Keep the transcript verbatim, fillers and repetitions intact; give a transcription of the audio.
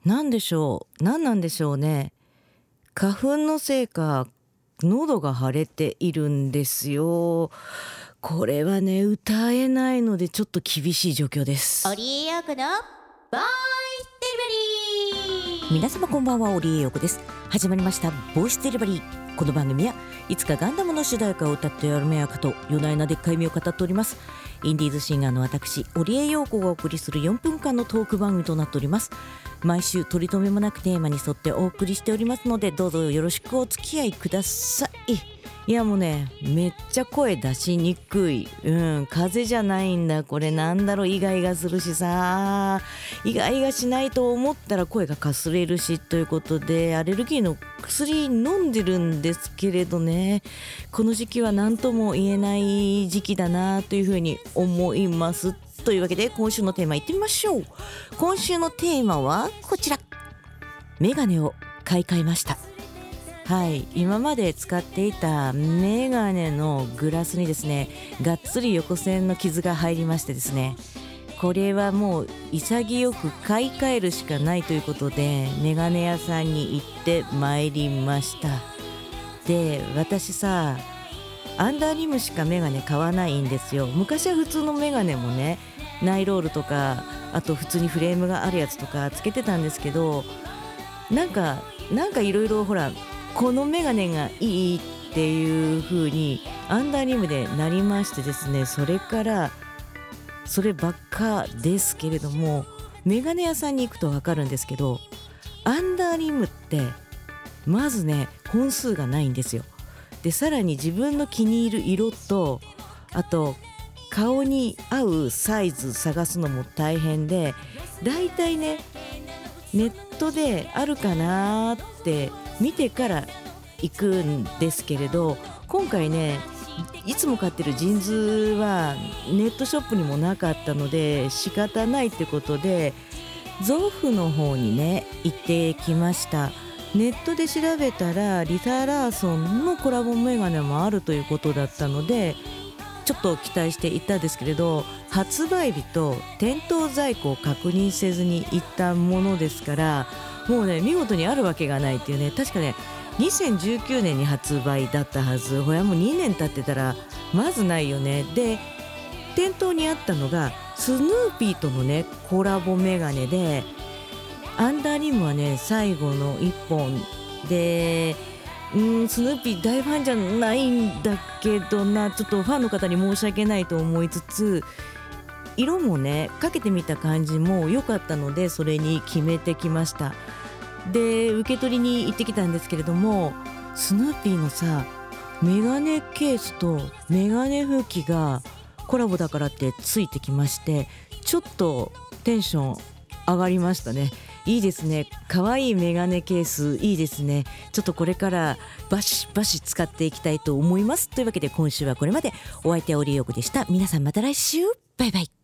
なんでしょう何なんでしょうね。花粉のせいか喉が腫れているんですよ。これはね歌えないのでちょっと厳しい状況です。 オリエヨークのボイスデリバリー。 皆様こんばんは、オリエヨークです。始まりましたボイスデリバリー。この番組はいつかガンダムの主題歌を歌ってやるめやかと夜な夜なでっかい目を語っております。インディーズシンガーの私オリエヨークがお送りするよんぷんかんのトーク番組となっております。毎週取り留めもなくテーマに沿ってお送りしておりますので、どうぞよろしくお付き合いください。いやもうねめっちゃ声出しにくい、うん風邪じゃないんだこれ。なんだろう、イガイガするしさ、イガイガしないと思ったら声がかすれるしということで、アレルギーの薬飲んでるんですけれどね、この時期は何とも言えない時期だなというふうに思います。というわけで今週のテーマいってみましょう。今週のテーマはこちら、メガネを買い替えました。はい、今まで使っていたメガネのグラスにですね、がっつり横線の傷が入りましてですね、これはもう潔く買い替えるしかないということでメガネ屋さんに行ってまいりました。で、私さアンダーリムしかメガネ買わないんですよ。昔は普通のメガネもね、ナイロールとかあと普通にフレームがあるやつとかつけてたんですけど、なんかなんかいろいろほらこのメガネがいいっていう風にアンダーリムでなりましてですね、それからそればっかですけれども、メガネ屋さんに行くと分かるんですけど、アンダーリムってまずね本数がないんですよ。でさらに自分の気に入る色とあと顔に合うサイズ探すのも大変で、だいたいねネットであるかなって見てから行くんですけれど、今回ねいつも買ってるジーンズはネットショップにもなかったので仕方ないってことでゾフの方にね行ってきました。ネットで調べたらリサ・ラーソンのコラボメガネもあるということだったのでちょっと期待して行ったんですけれど、発売日と店頭在庫を確認せずに行ったものですから、もうね見事にあるわけがないっていうね。確かねにせんじゅうきゅうねんに発売だったはず。ほやもうにねん経ってたらまずないよね。で店頭にあったのがスヌーピーとのねコラボメガネで、アンダーリムはね最後のいっぽんで、うーんスヌーピー大ファンじゃないんだけどな、ちょっとファンの方に申し訳ないと思いつつ、色もねかけてみた感じも良かったのでそれに決めてきました。で受け取りに行ってきたんですけれども、スヌーピーのさメガネケースとメガネ拭きがコラボだからってついてきまして、ちょっとテンション上がりましたね。いいですね、かわいいメガネケースいいですね。ちょっとこれからバシバシ使っていきたいと思います。というわけで今週はこれまで。お相手はオリエヨークでした。皆さんまた来週、バイバイ。